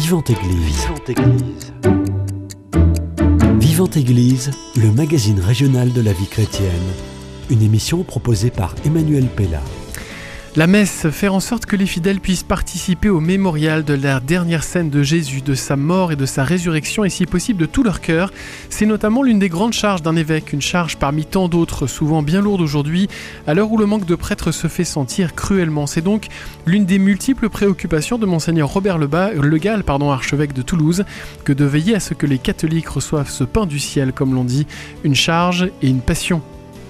Vivante Église. Vivante Église. Vivante Église, le magazine régional de la vie chrétienne. Une émission proposée par Emmanuel Pella. La messe, faire en sorte que les fidèles puissent participer au mémorial de la dernière scène de Jésus, de sa mort et de sa résurrection, et si possible de tout leur cœur. C'est notamment l'une des grandes charges d'un évêque, une charge parmi tant d'autres, souvent bien lourde aujourd'hui, à l'heure où le manque de prêtres se fait sentir cruellement. C'est donc l'une des multiples préoccupations de Monseigneur Robert Legal, archevêque de Toulouse, que de veiller à ce que les catholiques reçoivent ce pain du ciel, comme l'on dit, une charge et une passion.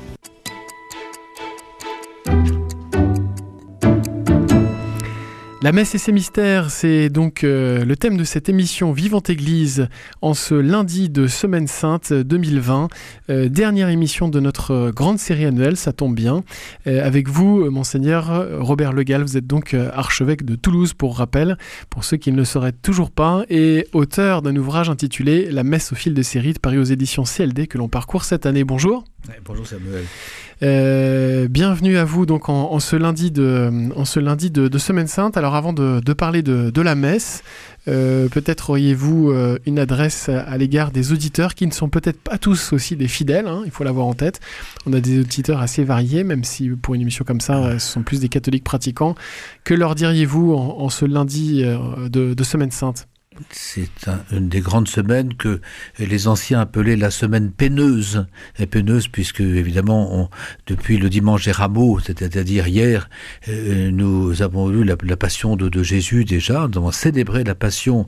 La messe et ses mystères, c'est donc le thème de cette émission Vivante Église en ce lundi de Semaine Sainte 2020. Dernière émission de notre grande série annuelle, ça tombe bien. Avec vous, Monseigneur Robert Legal, vous êtes donc archevêque de Toulouse, pour rappel, pour ceux qui ne le sauraient toujours pas, et auteur d'un ouvrage intitulé La messe au fil de ses rites, paru aux éditions CLD, que l'on parcourt cette année. Bonjour. Bonjour Samuel. Bienvenue à vous donc en ce lundi de Semaine Sainte. Alors avant de parler de la messe, peut-être auriez-vous une adresse à l'égard des auditeurs qui ne sont peut-être pas tous aussi des fidèles, hein, il faut l'avoir en tête. On a des auditeurs assez variés, même si pour une émission comme ça, ce sont plus des catholiques pratiquants. Que leur diriez-vous en ce lundi de Semaine Sainte ? C'est une des grandes semaines que les anciens appelaient la semaine péneuse. Et péneuse puisque, évidemment, depuis le dimanche des rameaux, c'est-à-dire hier, nous avons eu la passion de Jésus déjà. Nous avons célébré la passion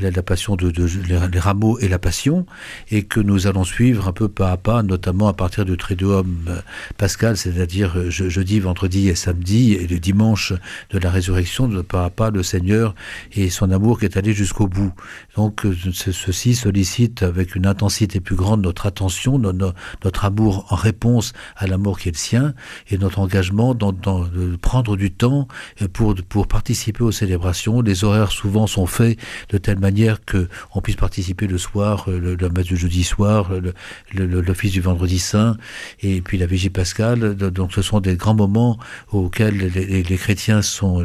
les rameaux et la passion, et que nous allons suivre un peu pas à pas, notamment à partir du Triduum pascal, c'est-à-dire jeudi, vendredi et samedi, et le dimanche de la résurrection, de pas à pas le Seigneur et son amour qui est allé jusqu'au bout. Donc ceci sollicite avec une intensité plus grande notre attention, notre amour en réponse à l'amour qui est le sien, et notre engagement de prendre du temps pour participer aux célébrations. Les horaires souvent sont faits de telle manière qu'on puisse participer le soir, la messe du jeudi soir, l'office du vendredi saint, et puis la Vigie pascale. Donc ce sont des grands moments auxquels les chrétiens sont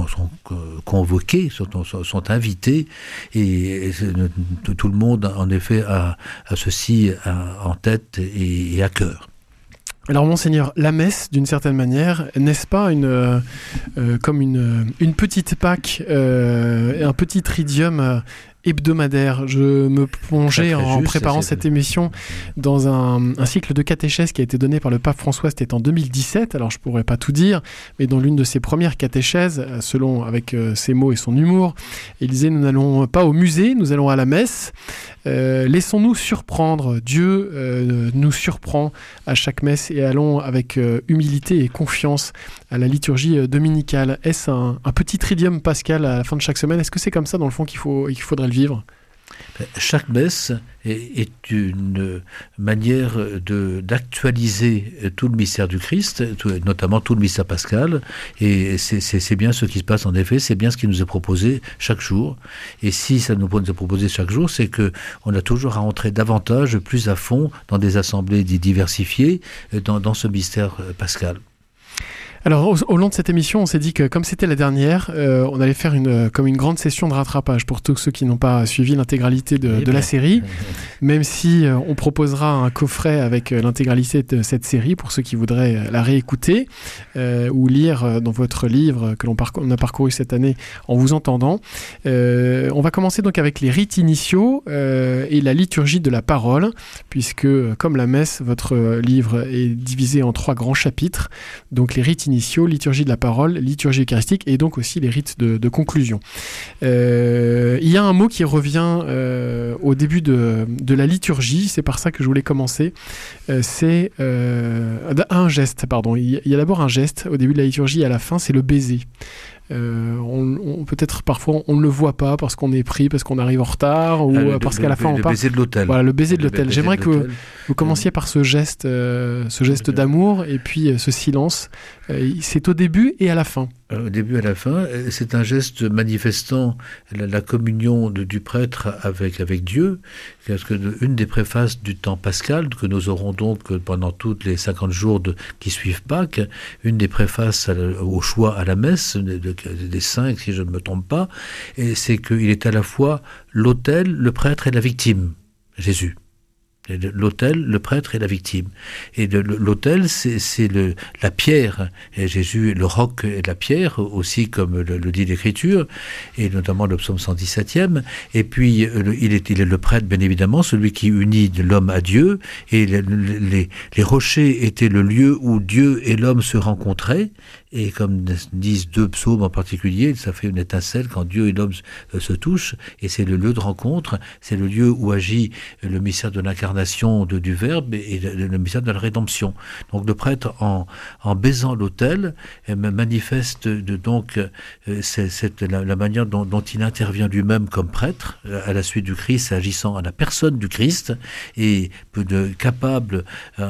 convoqués, sont invités. Et tout le monde, en effet, a ceci en tête et à cœur. Alors, Monseigneur, la messe, d'une certaine manière, n'est-ce pas comme une petite Pâque, un petit tridium hebdomadaire? Je me plongeais en préparant cette émission dans un cycle de catéchèse qui a été donné par le pape François, c'était en 2017, alors je ne pourrais pas tout dire, mais dans l'une de ses premières catéchèses, avec ses mots et son humour, il disait: nous n'allons pas au musée, nous allons à la messe, laissons-nous surprendre, Dieu nous surprend à chaque messe, et allons avec humilité et confiance à la liturgie dominicale. Est-ce un petit tridium pascal à la fin de chaque semaine? Est-ce que c'est comme ça dans le fond qu'il faudrait le vivre? Chaque messe est une manière d'actualiser tout le mystère du Christ, notamment tout le mystère pascal, et c'est bien ce qui se passe en effet, c'est bien ce qui nous est proposé chaque jour. Et si ça nous est proposé chaque jour, c'est qu'on a toujours à entrer davantage, plus à fond, dans des assemblées diversifiées, dans ce mystère pascal. Alors, au long de cette émission, on s'est dit que comme c'était la dernière, on allait faire une grande session de rattrapage pour tous ceux qui n'ont pas suivi l'intégralité de la série, même si on proposera un coffret avec l'intégralité de cette série pour ceux qui voudraient la réécouter ou lire dans votre livre que on a parcouru cette année en vous entendant. On va commencer donc avec les rites initiaux et la liturgie de la parole, puisque comme la messe, votre livre est divisé en 3 grands chapitres, donc les rites initiaux, liturgie de la parole, liturgie eucharistique, et donc aussi les rites de conclusion. Il y a un mot qui revient au début de la liturgie, c'est par ça que je voulais commencer, c'est un geste, pardon. Il y a d'abord un geste au début de la liturgie et à la fin, c'est le baiser. Peut-être parfois on ne le voit pas parce qu'on est pris, parce qu'on arrive en retard, ou parce qu'à la fin on part. Le baiser de l'autel. Voilà, le baiser de l'autel. J'aimerais que vous commenciez par ce geste d'amour, et puis ce silence. C'est au début et à la fin. Au début à la fin, c'est un geste manifestant la communion du prêtre avec Dieu, parce que une des préfaces du temps pascal, que nous aurons donc pendant tous les 50 jours qui suivent Pâques, une des préfaces au choix à la messe, des 5 si je ne me trompe pas, et c'est qu'il est à la fois l'autel, le prêtre et la victime, Jésus. L'autel, le prêtre et la victime. Et l'autel, c'est la pierre. Et Jésus, le roc et la pierre, aussi comme le dit l'Écriture, et notamment le psaume 117e. Et puis, il est le prêtre, bien évidemment, celui qui unit l'homme à Dieu. Et les rochers étaient le lieu où Dieu et l'homme se rencontraient. Et comme disent 2 psaumes en particulier, ça fait une étincelle quand Dieu et l'homme se touchent, et c'est le lieu de rencontre, c'est le lieu où agit le mystère de l'incarnation du Verbe et le mystère de la rédemption. Donc le prêtre, en baisant l'autel, manifeste donc la manière dont il intervient lui-même comme prêtre, à la suite du Christ, agissant à la personne du Christ, et capable,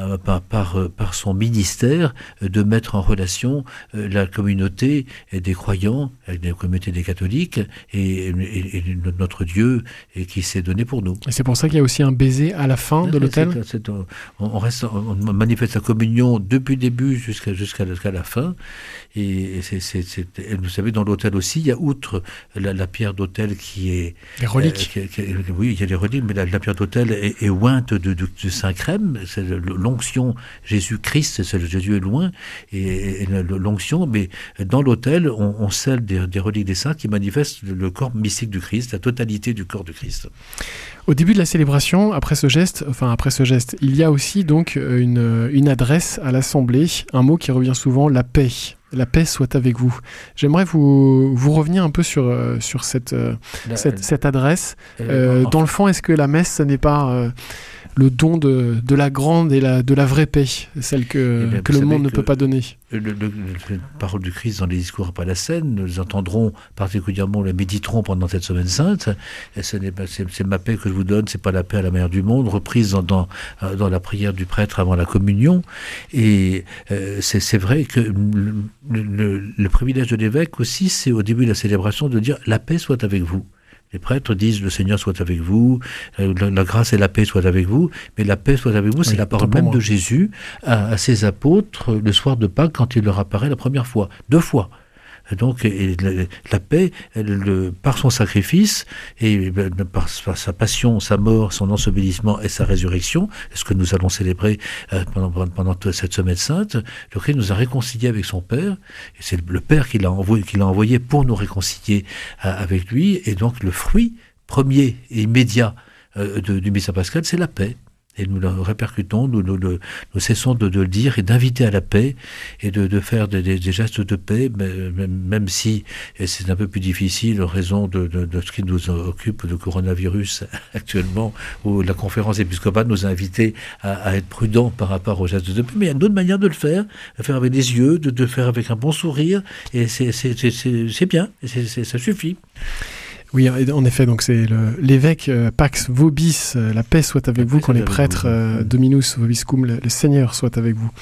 par son ministère, de mettre en relation la communauté des croyants, la communauté des catholiques et notre Dieu qui s'est donné pour nous. Et c'est pour ça qu'il y a aussi un baiser à la fin de l'autel. On manifeste la communion depuis le début jusqu'à la fin. Et vous savez, dans l'autel aussi, il y a outre la pierre d'autel qui est... Les reliques. Oui, il y a les reliques, mais la pierre d'autel est ointe de Saint-Crème. C'est l'onction Jésus-Christ, c'est Jésus est loin, et l'onction, mais dans l'autel, on scelle des reliques des saints qui manifestent le corps mystique du Christ, la totalité du corps du Christ. Au début de la célébration, après ce geste, il y a aussi donc une adresse à l'Assemblée, un mot qui revient souvent, la paix. La paix soit avec vous. J'aimerais vous revenir un peu sur cette adresse. Dans le fond, est-ce que la messe, ce n'est pas le don de la grande et de la vraie paix, celle que le monde ne peut pas donner? La parole du Christ dans les discours après la scène, nous entendrons particulièrement, le méditerons pendant cette semaine sainte. C'est ma paix que je vous donne, c'est pas la paix à la manière du monde, reprise dans la prière du prêtre avant la communion. Et c'est vrai que le privilège de l'évêque aussi, c'est au début de la célébration de dire la paix soit avec vous. Les prêtres disent le Seigneur soit avec vous, la grâce et la paix soient avec vous, mais la paix soit avec vous, c'est la parole même de Jésus à ses apôtres le soir de Pâques quand il leur apparaît la première fois, 2 fois. Donc la paix, par son sacrifice et par sa passion, sa mort, son ensevelissement et sa résurrection, ce que nous allons célébrer pendant cette semaine sainte, le Christ nous a réconciliés avec son Père, et c'est le Père qui l'a envoyé pour nous réconcilier avec lui, et donc le fruit premier et immédiat du mystère pascal, c'est la paix. Et nous le répercutons, nous cessons de le dire et d'inviter à la paix et de faire des gestes de paix, même si c'est un peu plus difficile en raison de ce qui nous occupe, le coronavirus actuellement, où la conférence épiscopale nous a invités à être prudents par rapport aux gestes de paix. Mais il y a d'autres manières de le faire avec des yeux, de le faire avec un bon sourire, et c'est bien, ça suffit. Oui, en effet, donc c'est l'évêque Pax Vobis, la paix soit avec vous, quand les prêtres Dominus Vobiscum, le Seigneur soit avec vous.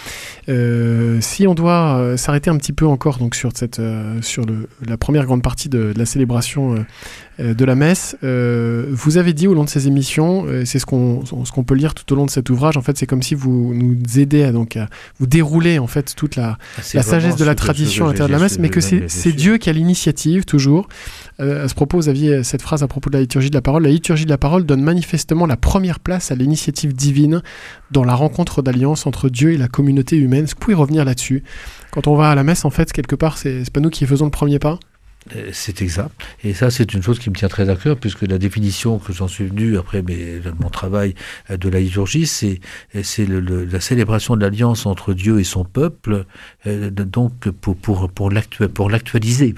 Si on doit s'arrêter un petit peu encore donc sur la première grande partie de la célébration de la messe, vous avez dit au long de ces émissions, c'est ce qu'on peut lire tout au long de cet ouvrage, en fait c'est comme si vous nous aidez à vous dérouler en fait toute la sagesse de la tradition à l'intérieur de la messe, mais que c'est Dieu qui a l'initiative toujours. À ce propos, vous aviez cette phrase à propos de la liturgie de la parole. La liturgie de la parole donne manifestement la première place à l'initiative divine dans la rencontre d'alliance entre Dieu et la communauté humaine. Est-ce que vous pouvez revenir là-dessus? Quand on va à la messe, en fait, quelque part, c'est pas nous qui faisons le premier pas? C'est exact. Et ça, c'est une chose qui me tient très à cœur, puisque la définition que j'en suis venu après mon travail de la liturgie, c'est la célébration de l'alliance entre Dieu et son peuple, donc pour l'actualiser.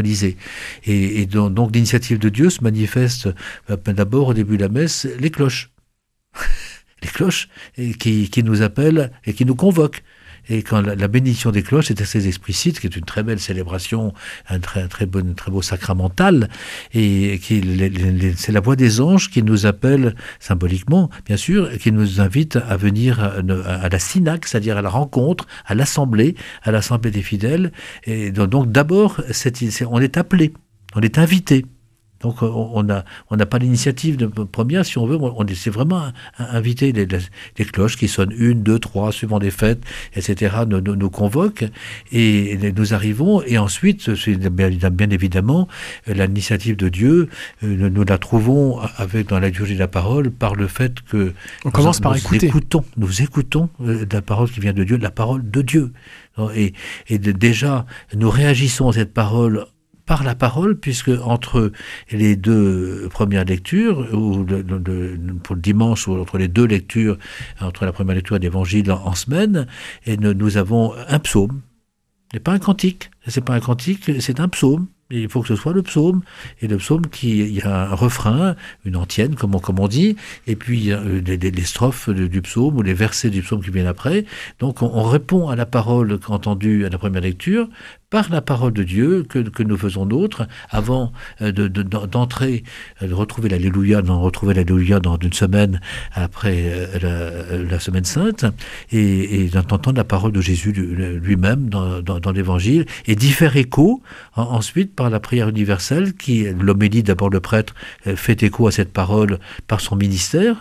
Et donc l'initiative de Dieu se manifeste d'abord au début de la messe, les cloches. Les cloches qui nous appellent et qui nous convoquent. Et quand la bénédiction des cloches est assez explicite, qui est une très belle célébration, un très beau sacramental, et c'est la voix des anges qui nous appelle symboliquement, bien sûr, qui nous invite à venir à la synagogue, c'est-à-dire à la rencontre, à l'assemblée des fidèles. Et donc d'abord, on est appelé, on est invité. Donc on n'a pas l'initiative première, si on veut, c'est vraiment inviter les cloches qui sonnent 1, 2, 3, suivant les fêtes, etc., nous convoquent, et nous arrivons, et ensuite, c'est bien évidemment, l'initiative de Dieu, nous la trouvons dans la liturgie de la parole, par le fait que on commence par écouter. Nous écoutons la parole qui vient de Dieu, la parole de Dieu. Et déjà, nous réagissons à cette parole par la parole, puisque entre les deux premières lectures, ou pour le dimanche, ou entre les deux lectures, entre la première lecture et l'évangile en semaine, et nous avons un psaume. Ce n'est pas un cantique, c'est un psaume. Et il faut que ce soit le psaume, et le psaume il y a un refrain, une antienne, comme on dit, et puis il y a les strophes du psaume, ou les versets du psaume qui viennent après. Donc on répond à la parole entendue à la première lecture, par la parole de Dieu que nous faisons nôtre, avant d'entrer, de retrouver l'Alléluia, dans une semaine après la Semaine Sainte, et d'entendre la parole de Jésus lui-même dans l'Évangile, et d'y faire écho ensuite par la prière universelle, l'homélie, d'abord le prêtre fait écho à cette parole par son ministère,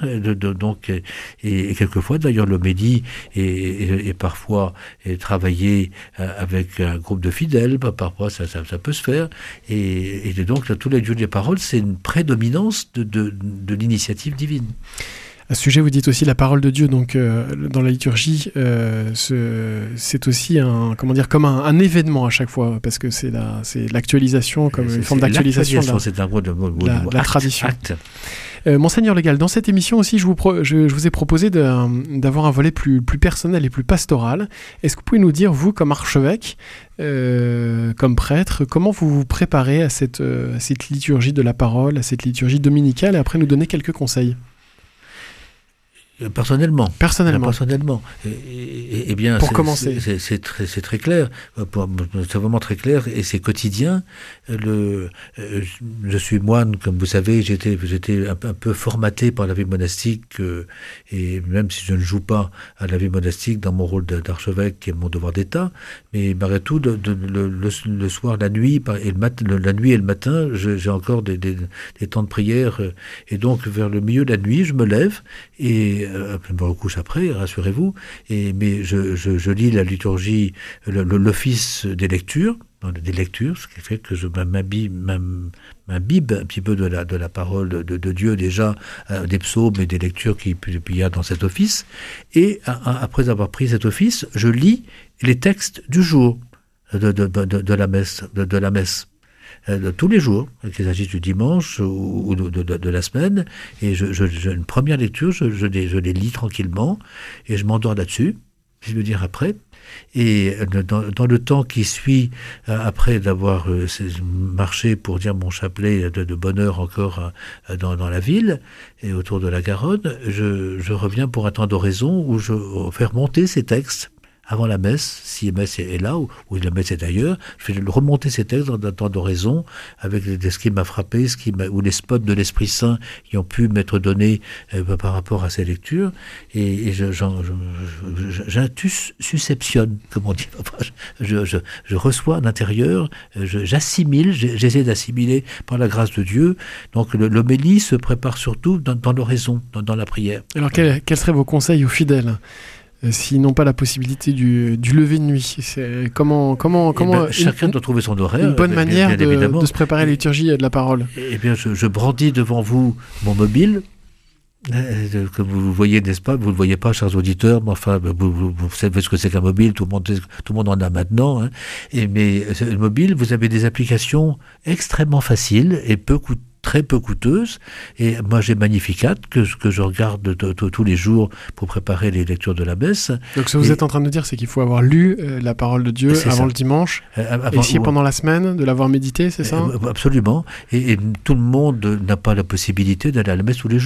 et quelquefois d'ailleurs l'homélie est parfois travaillée avec un groupe de fidèles, parfois ça peut se faire, et donc tous les dieux des paroles, c'est une prédominance de l'initiative divine. À ce sujet, vous dites aussi la parole de Dieu, donc dans la liturgie, c'est aussi comme un événement à chaque fois, parce que c'est l'actualisation, comme une forme d'actualisation de la tradition. Acte. Monseigneur Légal, dans cette émission aussi, je vous ai proposé d'avoir un volet plus personnel et plus pastoral. Est-ce que vous pouvez nous dire, vous, comme archevêque, comme prêtre, comment vous vous préparez à cette liturgie de la parole, à cette liturgie dominicale, et après nous donner quelques conseils? Personnellement. Eh bien, pour commencer, c'est très clair. C'est vraiment très clair, et c'est quotidien. Je suis moine, comme vous savez. J'étais un peu formaté par la vie monastique, et même si je ne joue pas à la vie monastique dans mon rôle d'archevêque, qui est mon devoir d'État, mais malgré tout, le soir, la nuit, la nuit et le matin, j'ai encore des temps de prière, et donc vers le milieu de la nuit, je me lève et je me recouche après, rassurez-vous, mais je lis la liturgie, l'office des lectures, ce qui fait que je m'imbibe un petit peu de la parole de Dieu, déjà, des psaumes et des lectures qu'il y a dans cet office, et après avoir pris cet office, je lis les textes du jour de la messe, tous les jours, qu'il s'agisse du dimanche ou de la semaine, et une première lecture, je les lis tranquillement, et je m'endors là-dessus, je veux dire après, et dans le temps qui suit, après d'avoir marché pour dire mon chapelet de bonne heure encore dans la ville, et autour de la Garonne, je reviens pour un temps d'oraison où je fais remonter ces textes, avant la messe, si la messe est là, ou la messe est ailleurs, je fais remonter ces textes dans un temps d'oraison, avec ce qui m'a frappé, ou les spots de l'Esprit Saint qui ont pu m'être donnés par rapport à ces lectures, et j'intusceptionne, comme on dit. Je reçois à l'intérieur, j'assimile, j'essaie d'assimiler par la grâce de Dieu. Donc l'homélie se prépare surtout dans l'oraison, dans la prière. Alors quels seraient vos conseils aux fidèles s'ils n'ont pas la possibilité du lever de nuit? Chacun doit trouver son horaire. Une bonne manière de se préparer à la liturgie et de la parole. Eh bien, je brandis devant vous mon mobile, que vous voyez, n'est-ce pas? Vous ne le voyez pas, chers auditeurs, mais enfin, vous savez ce que c'est qu'un mobile, tout le monde en a maintenant. Hein. Mais le mobile, vous avez des applications extrêmement faciles et très peu coûteuse, et moi j'ai Magnificat que je regarde tous les jours pour préparer les lectures de la messe. Donc ce que vous êtes en train de dire, c'est qu'il faut avoir lu la parole de Dieu avant le dimanche, et si pendant la semaine, de l'avoir médité, c'est ça? Absolument, et tout le monde n'a pas la possibilité d'aller à la messe tous les jours,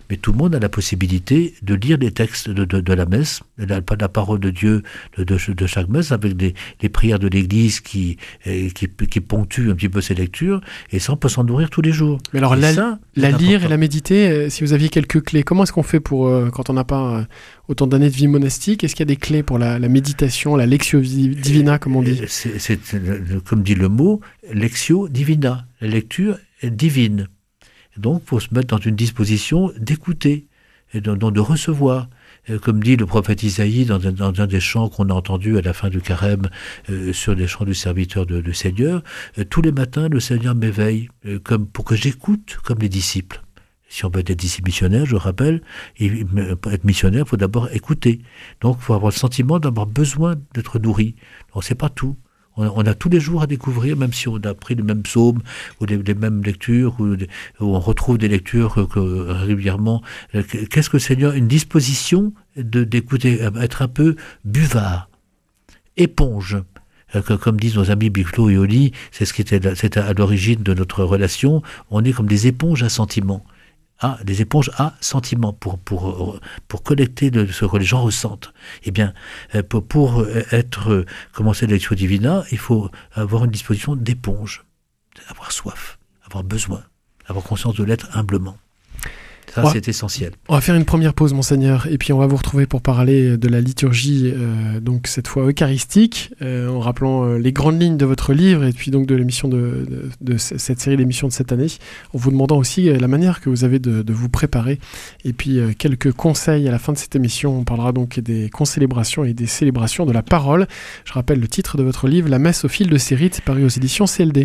mais tout le monde a la possibilité de lire les textes de la messe, la parole de Dieu de chaque messe, avec les prières de l'Église qui ponctuent un petit peu ces lectures, et ça, on peut s'en nourrir tous les jours. Mais alors, la lire et la méditer, si vous aviez quelques clés, comment est-ce qu'on fait pour, quand on n'a pas autant d'années de vie monastique, est-ce qu'il y a des clés pour la méditation, la lectio divina, comme on dit? C'est comme dit le mot, lectio divina, la lecture est divine. Donc, il faut se mettre dans une disposition d'écouter, et de recevoir. Comme dit le prophète Isaïe dans un des chants qu'on a entendu à la fin du carême sur les chants du serviteur de Seigneur, tous les matins, le Seigneur m'éveille pour que j'écoute comme les disciples. Si on veut être disciple missionnaire, je rappelle, pour être missionnaire, il faut d'abord écouter. Donc, il faut avoir le sentiment d'avoir besoin d'être nourri. Donc, c'est pas tout. On a tous les jours à découvrir, même si on a pris les mêmes psaumes ou les mêmes lectures, où on retrouve des lectures régulièrement. Qu'est-ce que le Seigneur? Une disposition d'écouter, être un peu buvard, éponge. Comme disent nos amis Biclo et Oli, c'était à l'origine de notre relation, on est comme des éponges à sentiments. Des éponges à sentiments pour collecter ce que les gens ressentent. Eh bien, pour commencer la lectio divina, il faut avoir une disposition d'éponge, avoir soif, avoir besoin, avoir conscience de l'être humblement. Ça, c'est essentiel. On va faire une première pause, Monseigneur, et puis on va vous retrouver pour parler de la liturgie, donc cette fois eucharistique, en rappelant les grandes lignes de votre livre, et puis donc de l'émission de cette série d'émissions de cette année, en vous demandant aussi la manière que vous avez de vous préparer, et puis quelques conseils à la fin de cette émission. On parlera donc des concélébrations et des célébrations de la parole. Je rappelle le titre de votre livre, La messe au fil de ses rites, paru aux éditions CLD.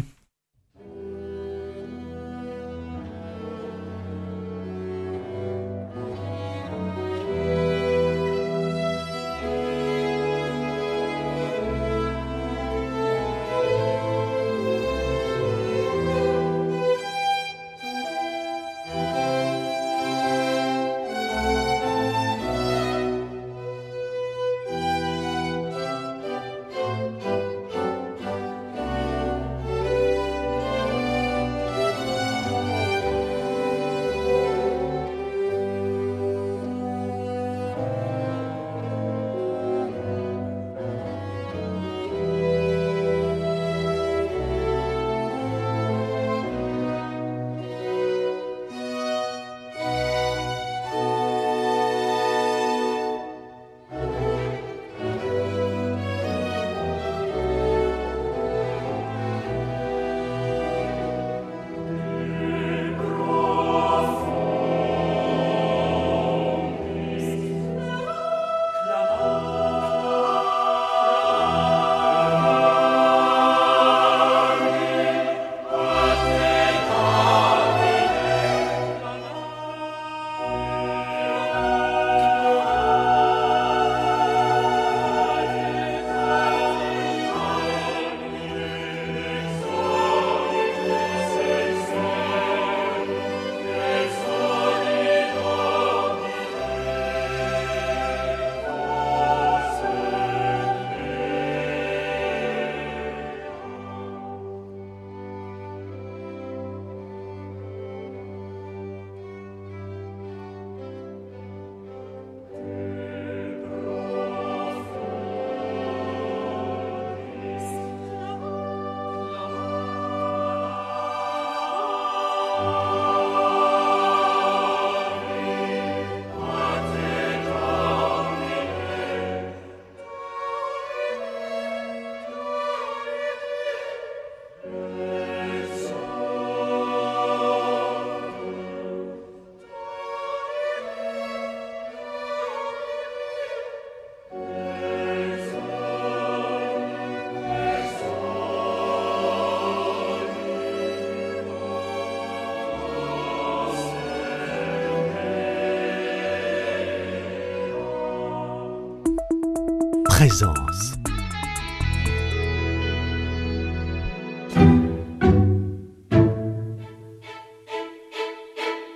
Présence.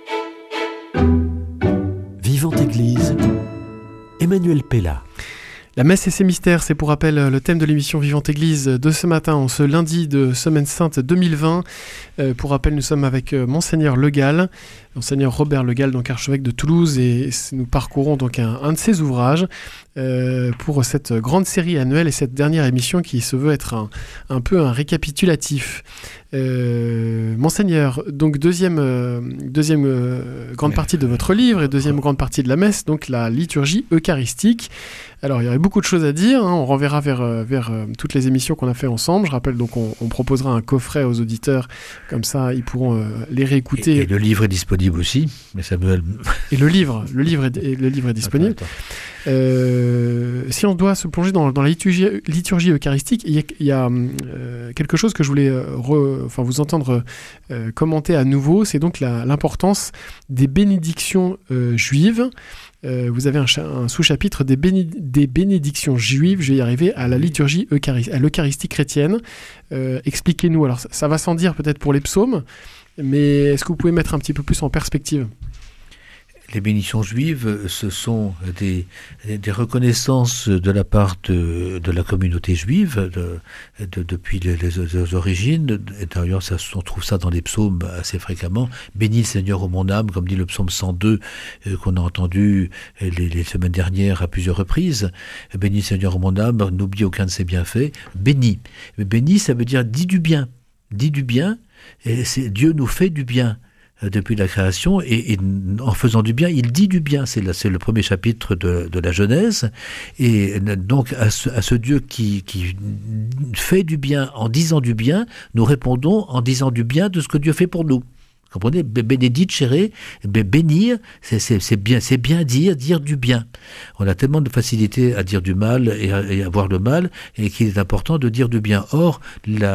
Vivante Église, Emmanuel Pella. La messe et ses mystères, c'est pour rappel le thème de l'émission Vivante Église de ce matin, en ce lundi de Semaine Sainte 2020. Pour rappel, nous sommes avec Monseigneur Le Gall, Monseigneur Robert Le Gall, donc archevêque de Toulouse, et nous parcourons donc un de ses ouvrages pour cette grande série annuelle et cette dernière émission qui se veut être un peu un récapitulatif. Monseigneur, donc deuxième grande partie de votre livre et deuxième grande partie de la messe, donc la liturgie eucharistique. Alors, il y aurait beaucoup de choses à dire, on renverra vers toutes les émissions qu'on a fait ensemble. Je rappelle, donc, on proposera un coffret aux auditeurs, comme ça, ils pourront les réécouter. Et le livre est disponible aussi, mais Samuel... Et le livre est disponible. Si on doit se plonger dans la liturgie eucharistique, il y a quelque chose que je voulais vous entendre commenter à nouveau, c'est donc l'importance des bénédictions juives. Vous avez un sous-chapitre des bénédictions juives, je vais y arriver, à la liturgie à l'Eucharistie chrétienne. Expliquez-nous, alors ça va sans dire peut-être pour les psaumes, mais est-ce que vous pouvez mettre un petit peu plus en perspective ? Les bénédictions juives, ce sont des reconnaissances de la part de la communauté juive depuis les origines. Et d'ailleurs, on trouve ça dans les psaumes assez fréquemment. Bénis le Seigneur, ô mon âme, comme dit le psaume 102 qu'on a entendu les semaines dernières à plusieurs reprises. Bénis le Seigneur, ô mon âme, n'oublie aucun de ses bienfaits. Bénis. Bénis, ça veut dire dis du bien. Dis du bien, et Dieu nous fait du bien depuis la création, et en faisant du bien, il dit du bien. C'est le premier chapitre de la Genèse. Et donc, à ce Dieu qui fait du bien en disant du bien, nous répondons en disant du bien de ce que Dieu fait pour nous. Vous comprenez ? Benedicere, bénir, c'est bien dire du bien. On a tellement de facilité à dire du mal et à voir le mal, et qu'il est important de dire du bien. Or,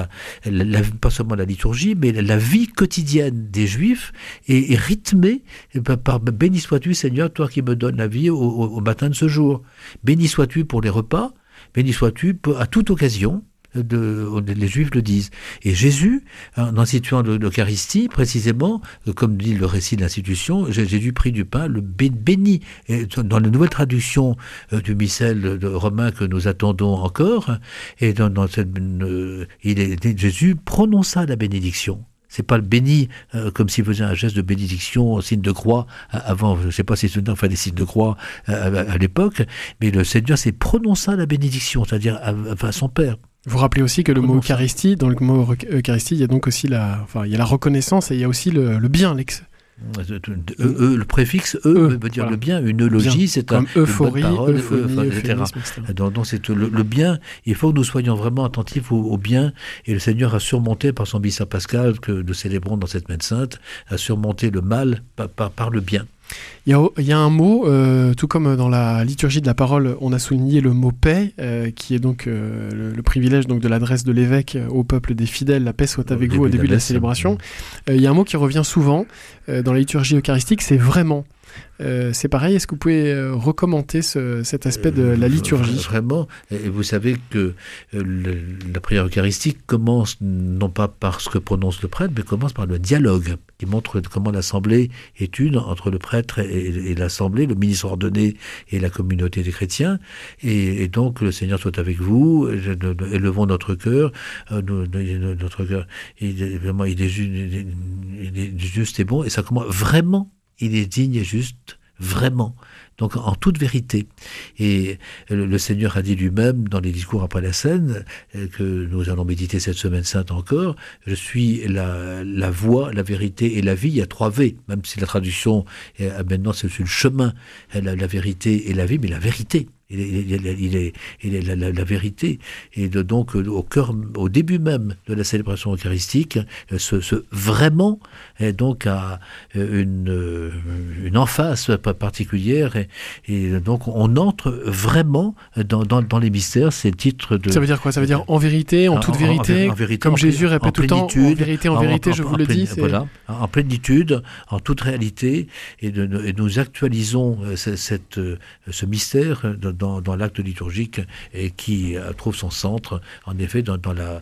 pas seulement la liturgie, mais la vie quotidienne des Juifs est rythmée par béni sois-tu Seigneur, toi qui me donnes la vie au matin de ce jour. Béni sois-tu pour les repas, béni sois-tu à toute occasion. Les Juifs le disent. Et Jésus, en instituant l'Eucharistie, précisément, comme dit le récit de l'institution, Jésus prit du pain, le bénit. Et dans la nouvelle traduction du missel romain que nous attendons encore, et Jésus prononça la bénédiction. C'est pas le béni comme s'il faisait un geste de bénédiction, signe de croix avant. Je ne sais pas si on fait des signes de croix à l'époque, mais le Seigneur s'est prononcé la bénédiction, c'est-à-dire à son Père. Vous rappelez aussi que le mot Eucharistie, dans le mot Eucharistie, il y a donc aussi la reconnaissance et il y a aussi le bien, le préfixe veut dire voilà. Le bien, une eulogie, c'est comme euphorie, une bonne parole, etc. Donc c'est le bien, il faut que nous soyons vraiment attentifs au bien, et le Seigneur a surmonté par son mystère pascal que nous célébrons dans cette Messe Sainte, a surmonté le mal par le bien. Il y a un mot, tout comme dans la liturgie de la parole, on a souligné le mot paix, qui est donc le privilège donc, de l'adresse de l'évêque au peuple des fidèles, la paix soit avec vous au début de la célébration. Il y a un mot qui revient souvent dans la liturgie eucharistique, c'est vraiment. C'est pareil, est-ce que vous pouvez recommenter cet aspect de la liturgie ? Vraiment, et vous savez que la prière eucharistique commence non pas par ce que prononce le prêtre, mais commence par le dialogue, qui montre comment l'assemblée est une entre le prêtre et l'assemblée, le ministre ordonné et la communauté des chrétiens, et donc le Seigneur soit avec vous, élevons notre cœur, notre cœur, il est juste et bon, et ça commence vraiment. Il est digne et juste, vraiment, donc en toute vérité. Et le Seigneur a dit lui-même dans les discours après la scène, que nous allons méditer cette Semaine Sainte encore, je suis la voie, la vérité et la vie. Il y a 3 V, même si la traduction maintenant c'est sur le chemin, la vérité et la vie, mais la vérité. Il est la vérité. Et donc, au début même de la célébration eucharistique, ce vraiment donc a une emphase particulière. Et donc, on entre vraiment dans les mystères. C'est le titre de... Ça veut dire quoi ? Ça veut dire en vérité, en toute vérité, comme Jésus répète tout le temps, en vérité, je vous le dis. Voilà, en plénitude, en toute réalité. Et nous actualisons ce mystère dans l'acte liturgique et qui trouve son centre, en effet, dans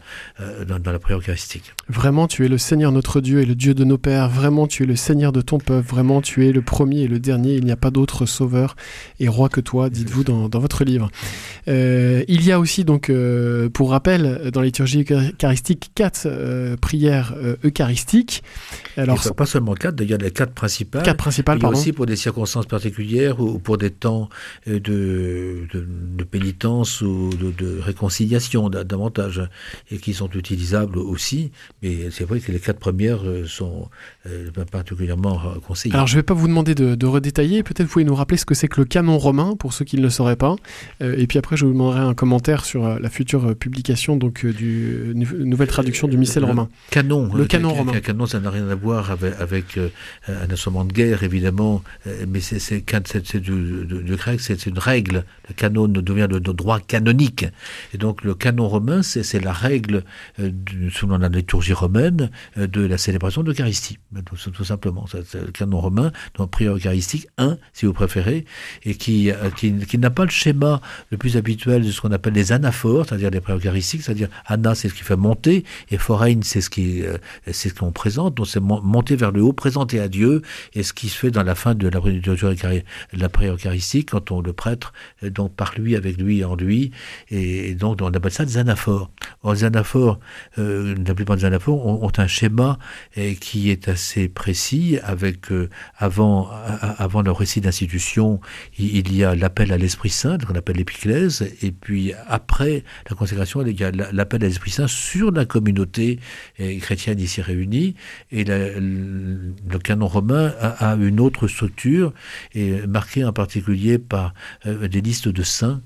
la prière eucharistique. Vraiment, tu es le Seigneur notre Dieu et le Dieu de nos pères. Vraiment, tu es le Seigneur de ton peuple. Vraiment, tu es le premier et le dernier. Il n'y a pas d'autre sauveur et roi que toi, dites-vous dans votre livre. Il y a aussi, donc, pour rappel, dans la liturgie eucharistique, 4 prières eucharistiques. Alors, pas seulement 4, il y a les 4 principales. 4 principales, il y a aussi pour des circonstances particulières ou pour des temps de pénitence ou de réconciliation davantage, et qui sont utilisables aussi. Mais c'est vrai que les 4 premières sont particulièrement conseillées. Alors, je ne vais pas vous demander de redétailler. Peut-être vous pouvez nous rappeler ce que c'est que le canon romain, pour ceux qui ne le sauraient pas. Et puis après, je vous demanderai un commentaire sur la future publication donc, du nouvelle traduction du missel romain. Le canon romain. Le canon, ça n'a rien à voir avec un instrument de guerre, évidemment, mais c'est du grec, c'est une règle. Le canon devient de droit canonique. Et donc, le canon romain, c'est la règle, selon la liturgie romaine, de la célébration de l'Eucharistie. Tout simplement. C'est le canon romain, donc prière eucharistique 1, si vous préférez, et qui n'a pas le schéma le plus habituel de ce qu'on appelle les anaphores, c'est-à-dire les prières eucharistiques, c'est-à-dire ana, c'est ce qui fait monter, et forein, c'est ce qu'on présente, donc c'est monter vers le haut, présenter à Dieu, et ce qui se fait dans la fin de la prière eucharistique, quand le prêtre, donc par lui, avec lui, en lui, et donc on appelle ça des anaphores. Or, les anaphores, la plupart des anaphores ont un schéma qui est assez précis, avec avant le récit d'institution, il y a l'appel à l'Esprit Saint, qu'on appelle l'épiclèse, et puis après la consécration, il y a l'appel à l'Esprit Saint sur la communauté chrétienne ici réunie, et le canon romain a une autre structure, et marquée en particulier par des listes de saints,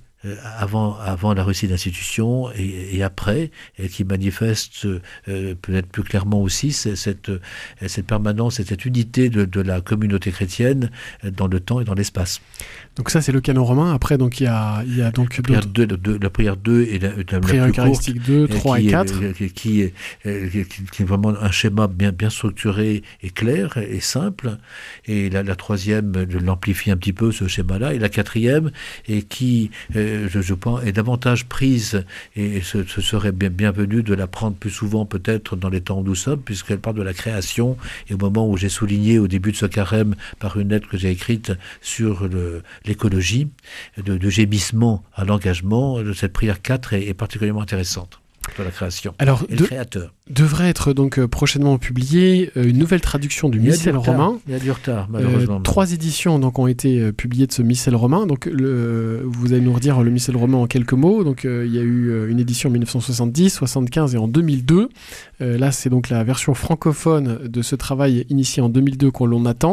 avant la réussite d'institution et après, et qui manifeste peut-être plus clairement aussi cette permanence, cette unité de la communauté chrétienne dans le temps et dans l'espace. Donc ça, c'est le canon romain. Après, donc il y a donc la prière 2 et la prière eucharistique 2, 3 et 4. Qui est vraiment un schéma bien structuré et clair et simple. Et la troisième l'amplifie un petit peu, ce schéma-là. Et la quatrième, et qui, je pense, est davantage prise, et ce serait bienvenu de la prendre plus souvent peut-être dans les temps où nous sommes, puisqu'elle parle de la création. Et au moment où j'ai souligné au début de ce carême, par une lettre que j'ai écrite sur l'écologie, de gémissement à l'engagement, cette prière 4 est particulièrement intéressante sur la création. Alors, et le créateur. Devrait être donc prochainement publiée une nouvelle traduction du missel romain. Il y a du retard, malheureusement. 3 éditions donc, ont été publiées de ce missel romain. Donc, vous allez nous redire le missel romain en quelques mots. Donc, il y a eu une édition en 1970, 75 et en 2002. Là, c'est donc la version francophone de ce travail initié en 2002 qu'on l'on attend.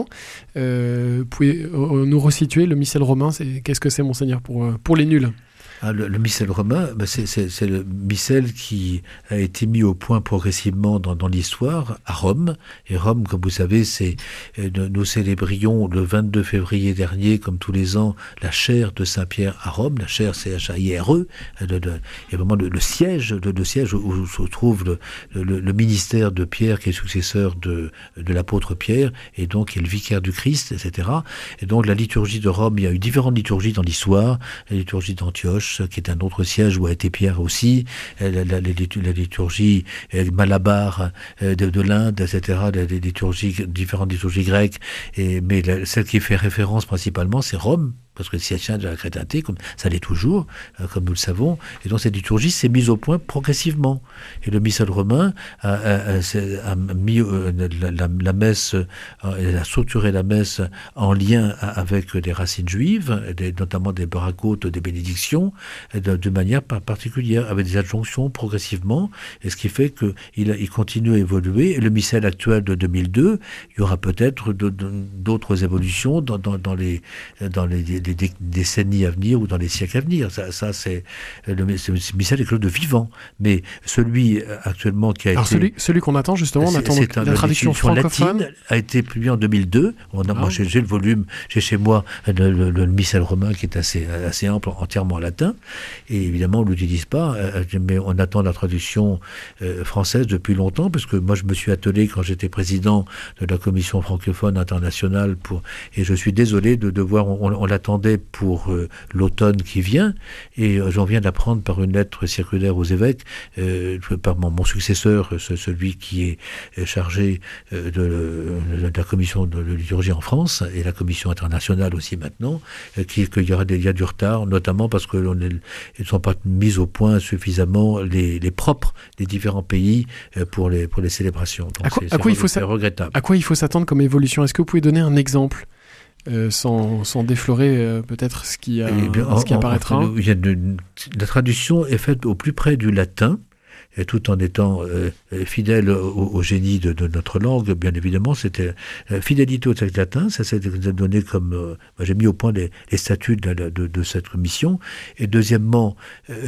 Pouvez nous resituer le missel romain, qu'est-ce que c'est, Monseigneur, pour les nuls? Le missel romain, c'est le missel qui a été mis au point progressivement dans l'histoire à Rome. Et Rome, comme vous savez, nous célébrions le 22 février dernier, comme tous les ans, la chaire de Saint-Pierre à Rome. La chaire, c'est Chaire, et vraiment le siège où se trouve le ministère de Pierre, qui est successeur de l'apôtre Pierre, et donc qui est le vicaire du Christ, etc. Et donc la liturgie de Rome, il y a eu différentes liturgies dans l'histoire. La liturgie d'Antioche, qui est un autre siège où a été Pierre aussi, la liturgie Malabar de l'Inde, etc., différentes liturgies grecques, mais celle qui fait référence principalement, c'est Rome, parce que le siège de la chrétienté, comme ça l'est toujours, comme nous le savons, et donc cette liturgie s'est mise au point progressivement. Et le missel romain a mis la messe, a structuré la messe en lien avec les racines juives, notamment des barakot, des bénédictions, de manière particulière, avec des adjonctions progressivement, et ce qui fait qu'il continue à évoluer. Et le missel actuel de 2002, il y aura peut-être d'autres évolutions dans les décennies à venir ou dans les siècles à venir. Ça c'est le missel est quelque chose de vivant. Mais celui actuellement qui a été... Celui qu'on attend justement, on attend la traduction francophone. Latine, a été publié en 2002. Moi j'ai le volume, j'ai chez moi le missel romain qui est assez ample, entièrement en latin. Et évidemment on ne l'utilise pas, mais on attend la traduction française depuis longtemps, parce que moi je me suis attelé quand j'étais président de la commission francophone internationale et je suis désolé de devoir, on l'attend néerlandais pour l'automne qui vient, et j'en viens d'apprendre par une lettre circulaire aux évêques, par mon successeur, celui qui est chargé de la commission de liturgie en France, et la commission internationale aussi maintenant, qu'il y a du retard, notamment parce qu'ils ne sont pas mis au point suffisamment les propres des différents pays pour les célébrations. Donc c'est regrettable. À quoi il faut s'attendre comme évolution ? Est-ce que vous pouvez donner un exemple sans déflorer peut-être ce qui apparaîtra ? La traduction est faite au plus près du latin, et tout en étant fidèle au génie de notre langue, bien évidemment. C'était fidélité au texte latin, ça s'est donné comme... j'ai mis au point les statuts de cette mission. Et deuxièmement,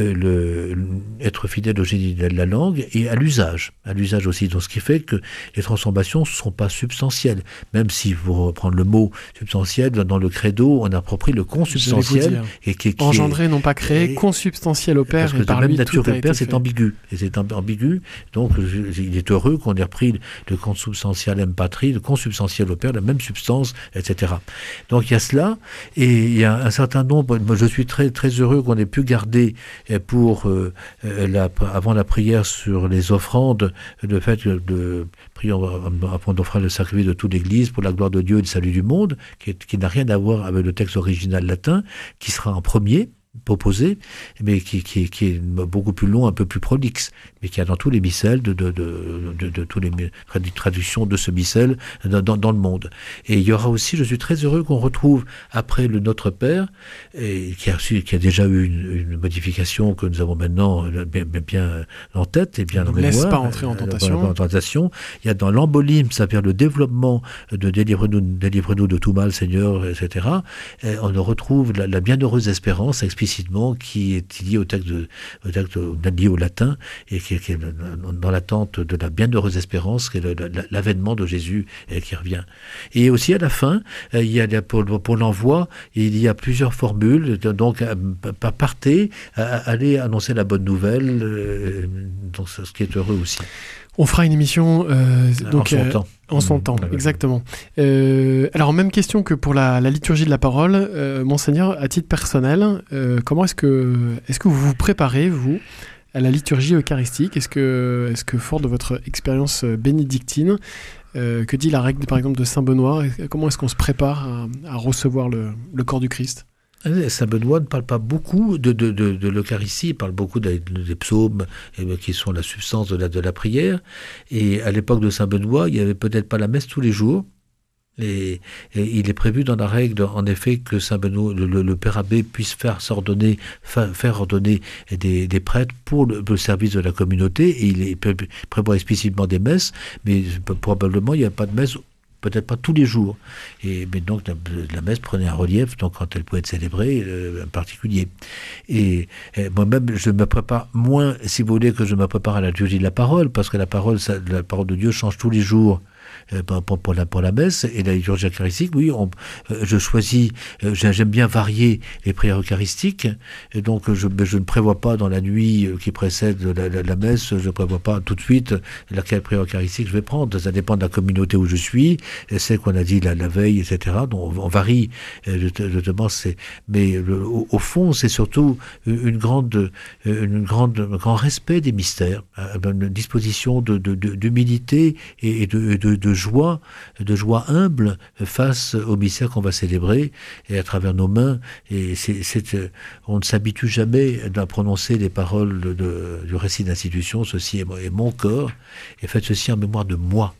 être fidèle au génie de la langue et à l'usage aussi. Donc, ce qui fait que les transformations ne sont pas substantielles. Même si, pour reprendre le mot substantiel, dans le credo, on approprie le consubstantiel. Qui engendré, non pas créé, consubstantiel au Père. Parce que la même nature que le Père, c'est ambigu. Et c'est ambigu, donc il est heureux qu'on ait repris le consubstantialem patri, le consubstantiel au Père, la même substance, etc. Donc il y a cela, et il y a un certain nombre, moi je suis très, très heureux qu'on ait pu garder pour avant la prière sur les offrandes, le fait de prier avant d'offrir le sacrifice de toute l'Église pour la gloire de Dieu et le salut du monde, qui n'a rien à voir avec le texte original latin, qui sera en premier, proposé, mais qui est beaucoup plus long, un peu plus prolixe, mais qui a dans tous les missels de tous les traductions de ce missel dans le monde. Et il y aura aussi, je suis très heureux qu'on retrouve après le Notre Père, et qui a déjà eu une modification que nous avons maintenant bien en tête et bien en mémoire. Laisse pas entrer en tentation. Il y a dans l'embolisme, ça veut dire le développement de délivre-nous de tout mal, Seigneur, etc. Et on retrouve la bienheureuse espérance explicitement qui est lié au texte lié au latin et qui est dans l'attente de la bienheureuse espérance, qui est l'avènement de Jésus qui revient. Et aussi à la fin, il y a pour l'envoi, il y a plusieurs formules. Donc partez, allez annoncer la bonne nouvelle. Donc ce qui est heureux aussi. On fera une émission en son temps, exactement. Alors, même question que pour la liturgie de la parole. Monseigneur, à titre personnel, comment est-ce que vous vous préparez, vous, à la liturgie eucharistique ? Est-ce que fort de votre expérience bénédictine, que dit la règle, par exemple, de Saint Benoît, comment est-ce qu'on se prépare à recevoir le corps du Christ ? Saint Benoît ne parle pas beaucoup de l'Eucharistie, il parle beaucoup des psaumes qui sont la substance de la prière. Et à l'époque de Saint Benoît, il n'y avait peut-être pas la messe tous les jours. Et il est prévu dans la règle, en effet, que Saint Benoît, le Père Abbé puisse faire ordonner des prêtres pour le service de la communauté. Et il prévoit explicitement des messes, mais probablement il n'y a pas de messe. Peut-être pas tous les jours. Mais donc la messe prenait un relief, donc quand elle pouvait être célébrée, en particulier. Et moi-même, je me prépare moins, si vous voulez, que je me prépare à la liturgie de la parole, parce que la parole de Dieu change tous les jours. Pour la messe et la liturgie eucharistique, oui, je choisis, j'aime bien varier les prières eucharistiques, et donc je ne prévois pas dans la nuit qui précède la messe, je ne prévois pas tout de suite laquelle prière eucharistique je vais prendre, ça dépend de la communauté où je suis, celle qu'on a dit la veille, etc. Donc on varie, justement, mais au fond, c'est surtout un grand respect des mystères, une disposition d'humilité et de joie humble face au mystère qu'on va célébrer et à travers nos mains. Et on ne s'habitue jamais à prononcer les paroles du récit d'institution, ceci est mon corps, et faites ceci en mémoire de moi.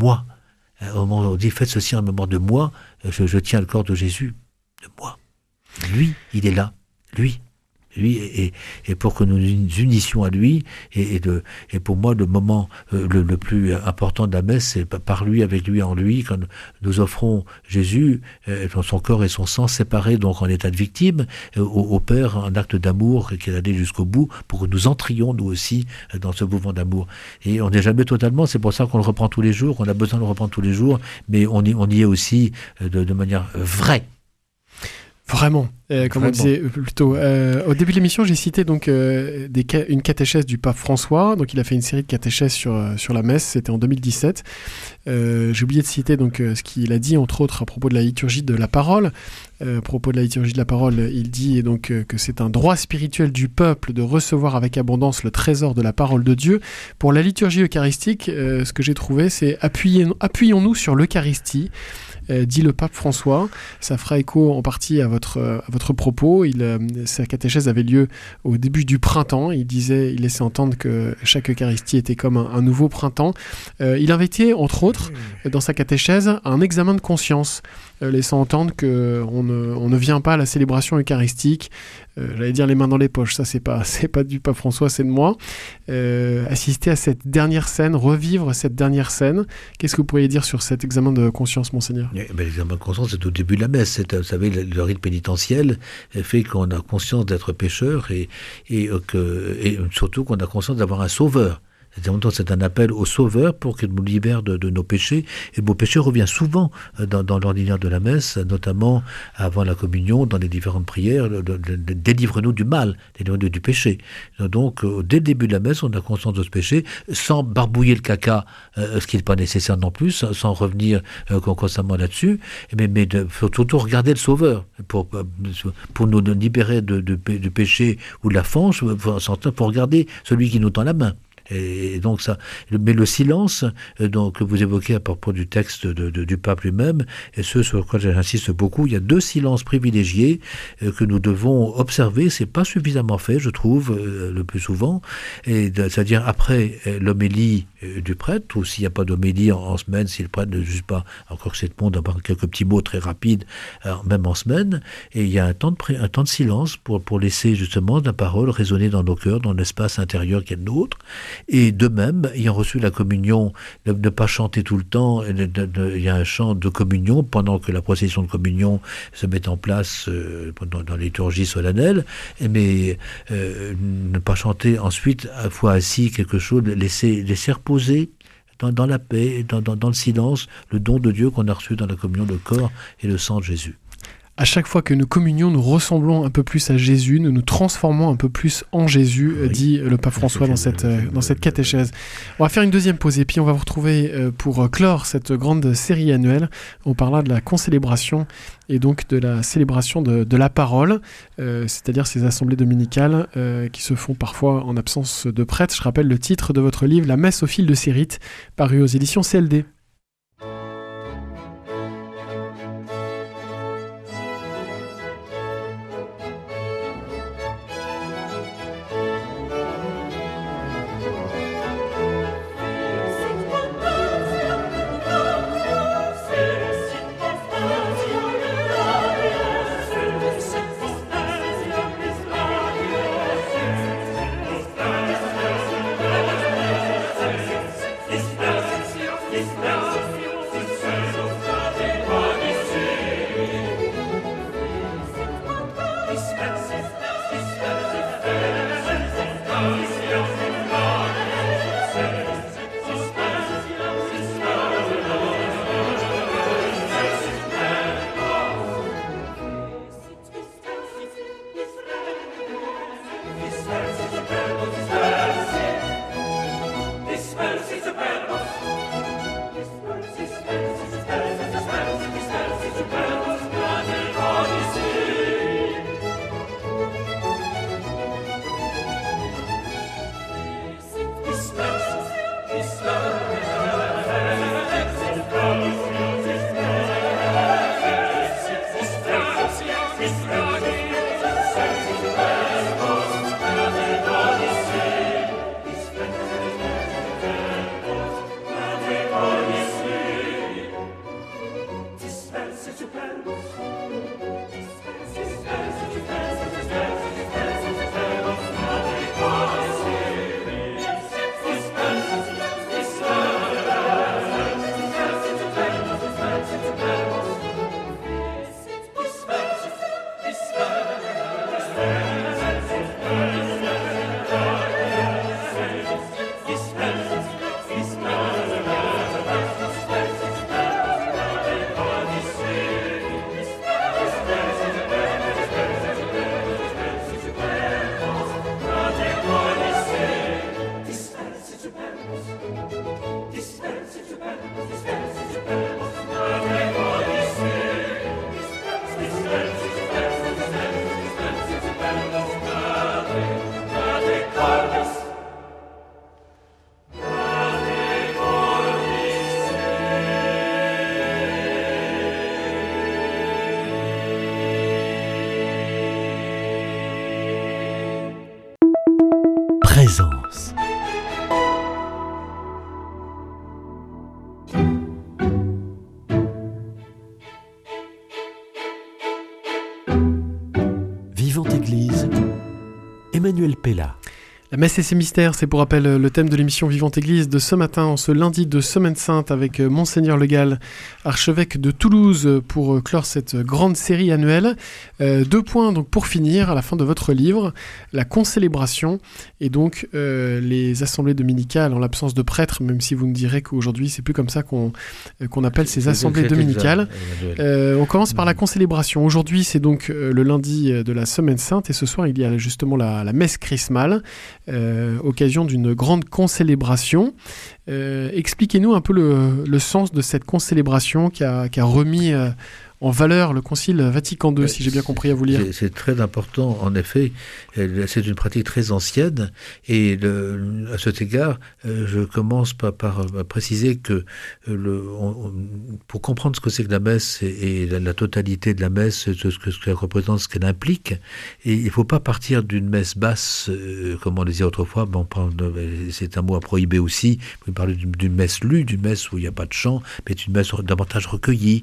Au moment où on dit faites ceci en mémoire de moi, je tiens le corps de Jésus, de moi. Lui, il est là, lui, et pour que nous nous unissions à lui, et pour moi le moment le plus important de la messe, c'est par lui, avec lui, en lui, quand nous offrons Jésus, son corps et son sang séparés, donc en état de victime, au Père, un acte d'amour qui est allé jusqu'au bout, pour que nous entrions nous aussi dans ce mouvement d'amour. Et on n'est jamais totalement, c'est pour ça qu'on le reprend tous les jours, on a besoin de le reprendre tous les jours, mais on y est aussi de manière vraie. Vraiment, comme on disait plutôt. Au début de l'émission, j'ai cité donc une catéchèse du pape François. Donc, il a fait une série de catéchèses sur la messe. C'était en 2017. J'ai oublié de citer donc ce qu'il a dit, entre autres, à propos de la liturgie de la parole. À propos de la liturgie de la parole, il dit donc que c'est un droit spirituel du peuple de recevoir avec abondance le trésor de la parole de Dieu. Pour la liturgie eucharistique, ce que j'ai trouvé, c'est appuyons-nous sur l'Eucharistie. Dit le pape François. Ça fera écho en partie à votre propos. Sa catéchèse avait lieu au début du printemps. Il laissait entendre que chaque Eucharistie était comme un nouveau printemps. Il invitait, entre autres, dans sa catéchèse, un examen de conscience, laissant entendre qu'on ne vient pas à la célébration eucharistique, j'allais dire les mains dans les poches, ça c'est pas du pape François, c'est de moi. Assister à cette dernière scène, revivre cette dernière scène. Qu'est-ce que vous pourriez dire sur cet examen de conscience, Monseigneur ? L'examen de conscience, c'est au début de la messe. Vous savez, le rite pénitentiel fait qu'on a conscience d'être pécheur et surtout qu'on a conscience d'avoir un sauveur. C'est un appel au Sauveur pour qu'il nous libère de nos péchés. Et le mot péché revient souvent dans l'ordinaire de la messe, notamment avant la communion, dans les différentes prières, délivre-nous du mal, délivre-nous du péché. Donc, dès le début de la messe, on a conscience de ce péché, sans barbouiller le caca, ce qui n'est pas nécessaire non plus, sans revenir constamment là-dessus, mais surtout regarder le Sauveur, pour nous libérer du péché ou de la fange, pour regarder celui qui nous tend la main. Et donc ça, mais le silence donc, que vous évoquez à propos du texte du pape lui-même, et ce sur quoi j'insiste beaucoup, il y a 2 silences privilégiés que nous devons observer. C'est pas suffisamment fait, je trouve, le plus souvent, c'est-à-dire après l'homélie du prêtre, ou s'il n'y a pas d'homélie en semaine, si le prêtre ne juge pas, encore que c'est bon d'avoir quelques petits mots très rapides, même en semaine, et il y a un temps de silence pour laisser justement la parole résonner dans nos cœurs, dans l'espace intérieur qui est le nôtre. Et de même, ayant reçu la communion, ne pas chanter tout le temps, il y a un chant de communion pendant que la procession de communion se met en place dans les liturgies solennelles, mais ne pas chanter ensuite, à fois assis, quelque chose, laisser reposer dans la paix, dans le silence, le don de Dieu qu'on a reçu dans la communion, le corps et le sang de Jésus. À chaque fois que nous communions, nous ressemblons un peu plus à Jésus, nous nous transformons un peu plus en Jésus, dit le pape François dans cette catéchèse. On va faire une deuxième pause et puis on va vous retrouver pour clore cette grande série annuelle. On parlera de la concélébration et donc de la célébration de la parole, c'est-à-dire ces assemblées dominicales qui se font parfois en absence de prêtres. Je rappelle le titre de votre livre, La messe au fil de ses rites, paru aux éditions CLD. It's présence. Vivante Église, Emmanuel Pella. La messe et ses mystères, c'est pour rappel le thème de l'émission Vivante Église de ce matin, en ce lundi de Semaine Sainte, avec Monseigneur Le Gall, archevêque de Toulouse, pour clore cette grande série annuelle. 2 points donc pour finir, à la fin de votre livre, la concélébration et donc les assemblées dominicales en l'absence de prêtres, même si vous me direz qu'aujourd'hui c'est plus comme ça qu'on appelle ces assemblées dominicales. On commence par la concélébration. Aujourd'hui c'est donc le lundi de la Semaine Sainte et ce soir il y a justement la messe chrismale. Occasion d'une grande concélébration. Expliquez-nous un peu le sens de cette concélébration qui a remis en valeur le Concile Vatican II, si j'ai bien compris à vous lire. C'est très important, en effet. C'est une pratique très ancienne et à cet égard, je commence par préciser que pour comprendre ce que c'est que la messe et la totalité de la messe, ce qu'elle représente, ce qu'elle implique, et il ne faut pas partir d'une messe basse, comme on le disait autrefois, c'est un mot à prohiber aussi, on parle d'une messe lue, d'une messe où il n'y a pas de chant, mais d'une messe davantage recueillie,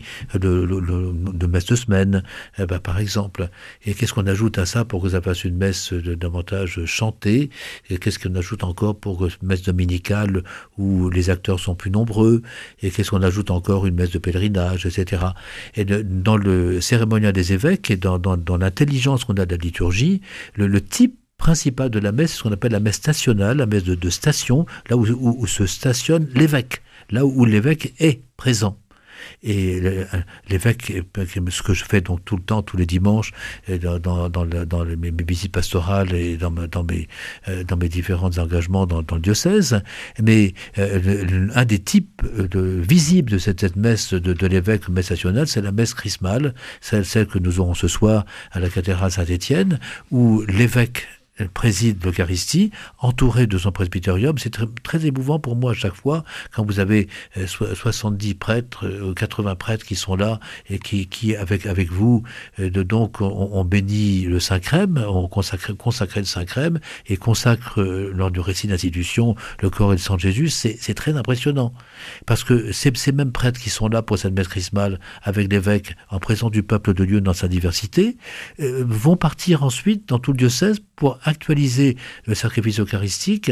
de messe de semaine, par exemple. Et qu'est-ce qu'on ajoute à ça pour que ça fasse une messe davantage chantée? Et qu'est-ce qu'on ajoute encore pour une messe dominicale où les acteurs sont plus nombreux? Et qu'est-ce qu'on ajoute encore? Une messe de pèlerinage, etc. Et dans le cérémonial des évêques et dans l'intelligence qu'on a de la liturgie, le type principal de la messe, c'est ce qu'on appelle la messe stationnale, la messe de station, là où se stationne l'évêque, là où l'évêque est présent. Et l'évêque, ce que je fais donc tout le temps, tous les dimanches, dans mes visites pastorales et dans mes différents engagements dans le diocèse, mais un des types visibles de cette messe de l'évêque, messe nationale, c'est la messe chrismale, celle que nous aurons ce soir à la cathédrale Saint-Étienne, où l'évêque préside l'Eucharistie, entouré de son presbytérium. C'est très, très émouvant pour moi à chaque fois, quand vous avez 70 prêtres, 80 prêtres qui sont là, et qui avec vous, donc on bénit le Saint-Crème, on consacre le Saint-Crème, et consacre, lors du récit d'institution, le corps et le sang de Jésus. C'est très impressionnant. Parce que ces mêmes prêtres qui sont là pour cette messe chrismale, avec l'évêque, en présence du peuple de Dieu dans sa diversité, vont partir ensuite dans tout le diocèse pour actualiser le sacrifice eucharistique,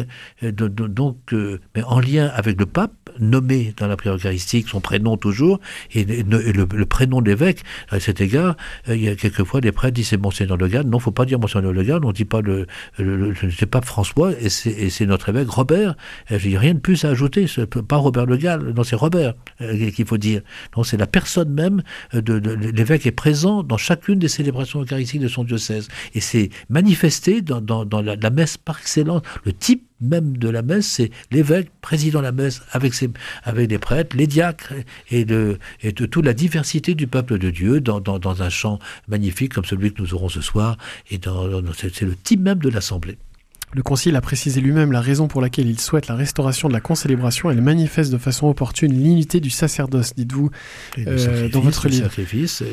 mais en lien avec le pape, nommé dans la prière eucharistique, son prénom toujours, et le prénom de l'évêque. À cet égard, il y a quelquefois des prêtres disent c'est Monseigneur Le Gall. Non, il ne faut pas dire Monseigneur Le Gall, on ne dit pas c'est pape François, et c'est notre évêque Robert. Il n'y a rien de plus à ajouter, c'est pas Robert Le Gall, non, c'est Robert qu'il faut dire. Non, c'est la personne même de l'évêque est présent dans chacune des célébrations eucharistiques de son diocèse. Et c'est manifesté dans la messe par excellence. Le type même de la messe, c'est l'évêque présidant la messe avec les prêtres, les diacres et de toute la diversité du peuple de Dieu dans un chant magnifique comme celui que nous aurons ce soir. Et c'est le type même de l'Assemblée. Le Concile a précisé lui-même la raison pour laquelle il souhaite la restauration de la concélébration. Elle manifeste de façon opportune l'unité du sacerdoce, dites-vous, dans votre livre. Le sacrifice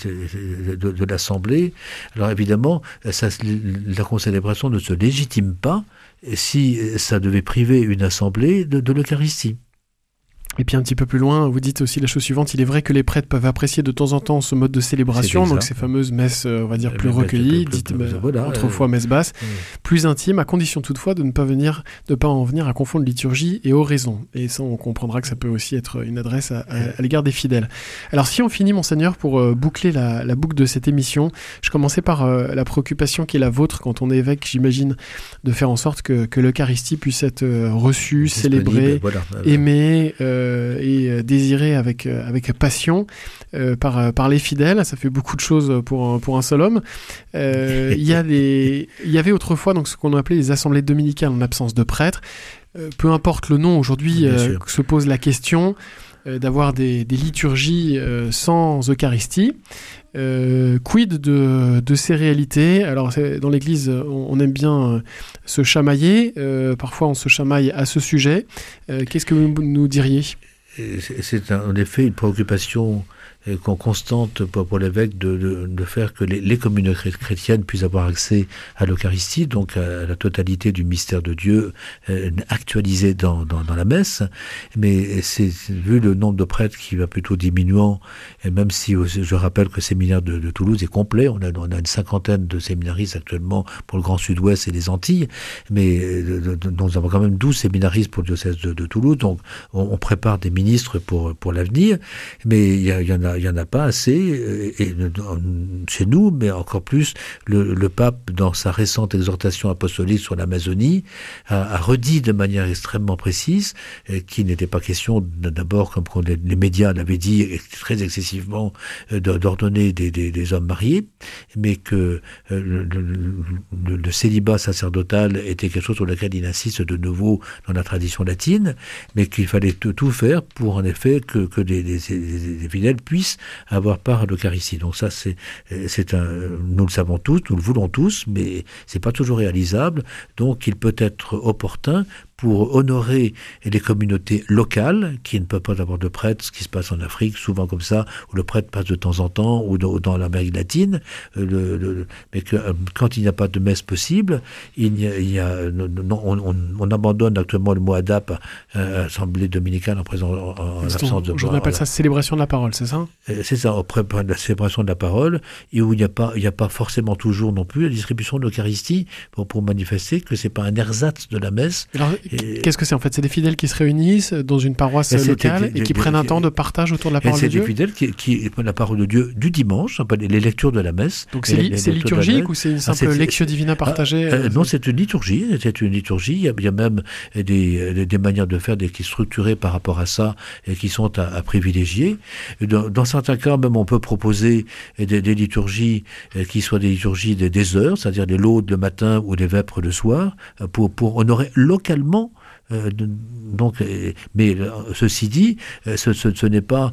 de l'Assemblée. Alors évidemment, la concélébration ne se légitime pas si ça devait priver une Assemblée de l'Eucharistie. Et puis un petit peu plus loin, vous dites aussi la chose suivante, il est vrai que les prêtres peuvent apprécier de temps en temps ce mode de célébration, donc ces fameuses messes, on va dire, plus recueillies, dites autrefois messes basses, plus intimes, à condition toutefois de ne pas en venir à confondre liturgie et oraison. Et ça, on comprendra que ça peut aussi être une adresse à l'égard des fidèles. Alors si on finit, Monseigneur, pour boucler la boucle de cette émission, je commençais par la préoccupation qui est la vôtre quand on est évêque, j'imagine, de faire en sorte que l'Eucharistie puisse être reçue, célébrée, aimée, et désiré avec passion par les fidèles. Ça fait beaucoup de choses pour un seul homme. Il y avait autrefois donc ce qu'on appelait les assemblées dominicales en absence de prêtres. Peu importe le nom, aujourd'hui se pose la question d'avoir des liturgies sans Eucharistie. Quid de ces réalités? Alors dans l'Église on aime bien se chamailler, parfois on se chamaille à ce sujet. Qu'est-ce que vous nous diriez? c'est en effet une préoccupation constante pour l'évêque de faire que les communautés chrétiennes puissent avoir accès à l'Eucharistie, donc à la totalité du mystère de Dieu actualisé dans la messe. Mais c'est vu le nombre de prêtres qui va plutôt diminuant, et même si je rappelle que le séminaire de Toulouse est complet, on a une 50aine de séminaristes actuellement pour le Grand Sud-Ouest et les Antilles, mais nous avons quand même 12 séminaristes pour le diocèse de Toulouse, donc on prépare des ministres pour l'avenir, mais il y en a pas assez, et chez nous, mais encore plus, le pape, dans sa récente exhortation apostolique sur l'Amazonie, a redit de manière extrêmement précise qu'il n'était pas question, d'abord, comme les médias l'avaient dit très excessivement, d'ordonner des hommes mariés, mais que le célibat sacerdotal était quelque chose sur lequel il insiste de nouveau dans la tradition latine, mais qu'il fallait tout faire pour, en effet, que les fidèles puissent avoir part à l'Eucharistie. Donc ça, nous le savons tous, nous le voulons tous, mais c'est pas toujours réalisable. Donc il peut être opportun pour honorer les communautés locales qui ne peuvent pas avoir de prêtre, ce qui se passe en Afrique, souvent comme ça, où le prêtre passe de temps en temps, ou dans l'Amérique latine, mais que quand il n'y a pas de messe possible, on abandonne actuellement le mot ADAP à l'Assemblée dominicale en l'absence de... On appelle ça célébration de la parole, c'est ça ? C'est ça, on prépare la célébration de la parole, et où il n'y a pas forcément toujours non plus la distribution de l'Eucharistie pour manifester que c'est pas un ersatz de la messe. Alors, qu'est-ce que c'est en fait ? C'est des fidèles qui se réunissent dans une paroisse locale et qui prennent un temps de partage autour de la parole de Dieu ? C'est des fidèles qui prennent la parole de Dieu du dimanche, les lectures de la messe. Donc c'est liturgique ou c'est une simple lectio divina partagée ? Non, c'est une liturgie. Il y a même des manières de faire qui sont structurées par rapport à ça et qui sont à privilégier. Dans certains cas, même on peut proposer des liturgies qui soient des liturgies des heures, c'est-à-dire les laudes le matin ou les vêpres le soir, pour honorer localement. Mais ceci dit, ce n'est pas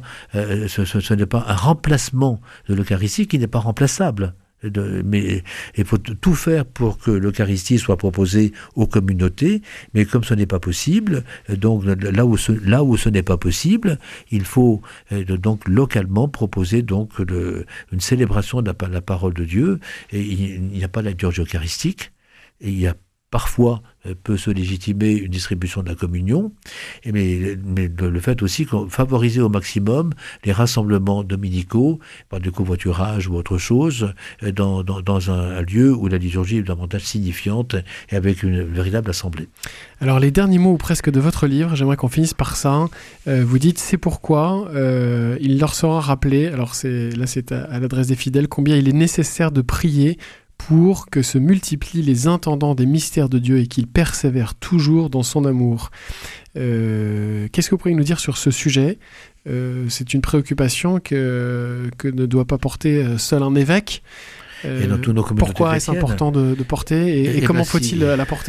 un remplacement de l'Eucharistie qui n'est pas remplaçable. Mais il faut tout faire pour que l'Eucharistie soit proposée aux communautés, mais comme ce n'est pas possible, donc là où ce n'est pas possible, il faut donc localement proposer donc une célébration de la parole de Dieu, et il n'y a pas la liturgie eucharistique, et il y a parfois peut se légitimer une distribution de la communion, mais le fait aussi qu'on favoriser au maximum les rassemblements dominicaux par du covoiturage ou autre chose dans un lieu où la liturgie est davantage signifiante et avec une véritable assemblée. Alors les derniers mots ou presque de votre livre, j'aimerais qu'on finisse par ça. Vous dites c'est pourquoi il leur sera rappelé, alors c'est à l'adresse des fidèles, combien il est nécessaire de prier pour que se multiplient les intendants des mystères de Dieu et qu'il persévère toujours dans son amour. Qu'est-ce que vous pourriez nous dire sur ce sujet ? C'est une préoccupation que ne doit pas porter seul un évêque. Et dans tous nos communautés pourquoi est-ce important de porter et comment faut-il la porter ?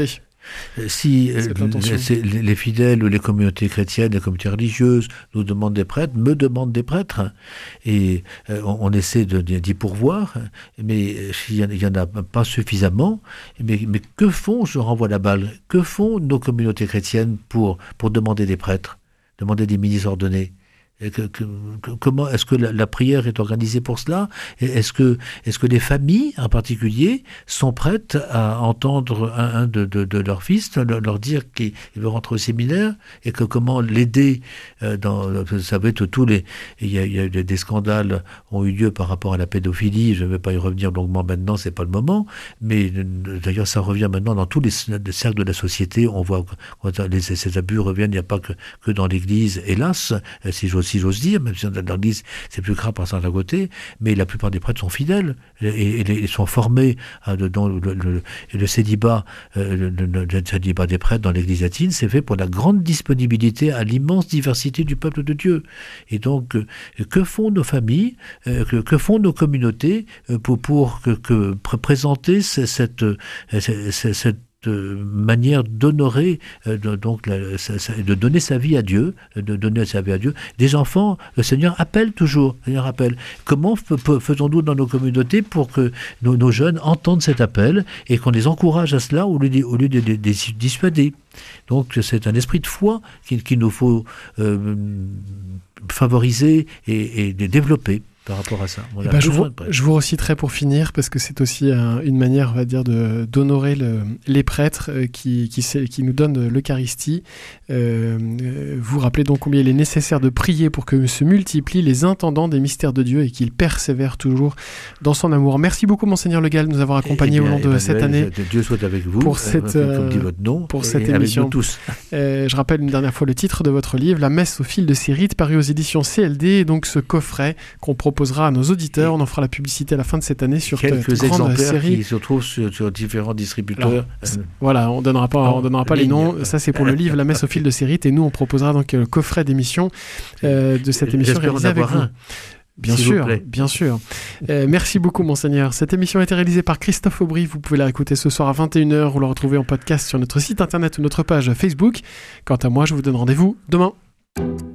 Si les fidèles ou les communautés chrétiennes, les communautés religieuses nous demandent des prêtres, me demandent des prêtres, et on essaie d'y pourvoir, mais s'il n'y en a pas suffisamment, mais que font, je renvoie la balle, que font nos communautés chrétiennes pour demander des prêtres, demander des ministres ordonnés ? Comment est-ce que la prière est organisée pour cela ? Est-ce que les familles en particulier sont prêtes à entendre un de leurs fils leur dire qu'il veut rentrer au séminaire, et que comment l'aider ça va être il y a des scandales ont eu lieu par rapport à la pédophilie, je ne vais pas y revenir longuement maintenant, c'est pas le moment, mais d'ailleurs ça revient maintenant dans tous les cercles de la société, on voit ces abus reviennent, il n'y a pas que dans l'église, hélas, si j'ose dire, même si dans l'église c'est plus grave par certains côtés, mais la plupart des prêtres sont fidèles et sont formés dans le célibat, le célibat des prêtres dans l'église latine, c'est fait pour la grande disponibilité à l'immense diversité du peuple de Dieu. Et donc, que font nos familles, que font nos communautés pour présenter cette manière d'honorer, de donner sa vie à Dieu, Des enfants, le Seigneur appelle toujours. Comment faisons-nous dans nos communautés pour que nos jeunes entendent cet appel et qu'on les encourage à cela au lieu de les dissuader. Donc c'est un esprit de foi qu'il nous faut favoriser et développer par rapport à ça. Je vous reciterai pour finir, parce que c'est aussi une manière, on va dire, d'honorer les prêtres qui nous donnent l'Eucharistie. Vous rappelez donc combien il est nécessaire de prier pour que se multiplient les intendants des mystères de Dieu et qu'ils persévèrent toujours dans son amour. Merci beaucoup, Monseigneur Le Gall, de nous avoir accompagnés au long de cette année. Dieu soit avec vous, pour cette émission. Nous tous. Je rappelle une dernière fois le titre de votre livre, La messe au fil de ses rites, paru aux éditions CLD, et donc ce coffret qu'on proposera à nos auditeurs. On en fera la publicité à la fin de cette année sur quelques exemplaires qui se trouvent sur différents distributeurs. Voilà, on donnera pas les noms. Ça, c'est pour le livre La messe au fil de ses rites, et nous, on proposera donc le coffret d'émission de cette émission réalisée avec vous. Bien sûr. Merci beaucoup, Monseigneur. Cette émission a été réalisée par Christophe Aubry. Vous pouvez la réécouter ce soir à 21h ou la retrouver en podcast sur notre site internet ou notre page Facebook. Quant à moi, je vous donne rendez-vous demain.